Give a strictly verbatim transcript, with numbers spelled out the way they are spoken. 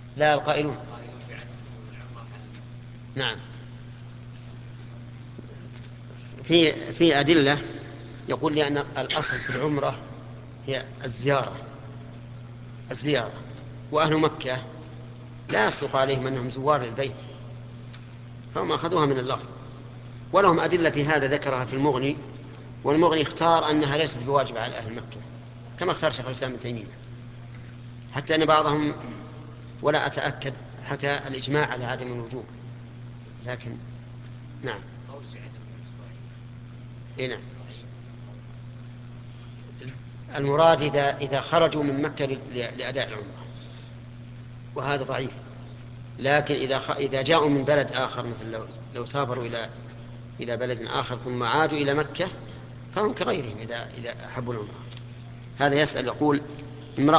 لا، القائلون. نعم، في في أدلة يقول لأن الأصل في العمرة هي الزيارة الزيارة وأهل مكة لا يصدق عليهم أنهم زوار للبيت، فهم أخذوها من اللفظ. ولهم أدلة في هذا ذكرها في المغني، والمغني اختار أنها ليست بواجبة على أهل مكة كما اختار شيخ الإسلام ابن تيمية، حتى أن بعضهم ولا أتأكد حكى الإجماع على عدم الوجوب، لكن نعم. إيه نعم. المراد إذا إذا خرجوا من مكة ل- لأداء العمرة، وهذا ضعيف. لكن إذا خ... إذا جاءوا من بلد آخر، مثل لو لو سافروا إلى إلى بلد آخر ثم عادوا إلى مكة، فهم كغيرهم إذا إذا أحبوا العمرة. هذا يسأل يقول: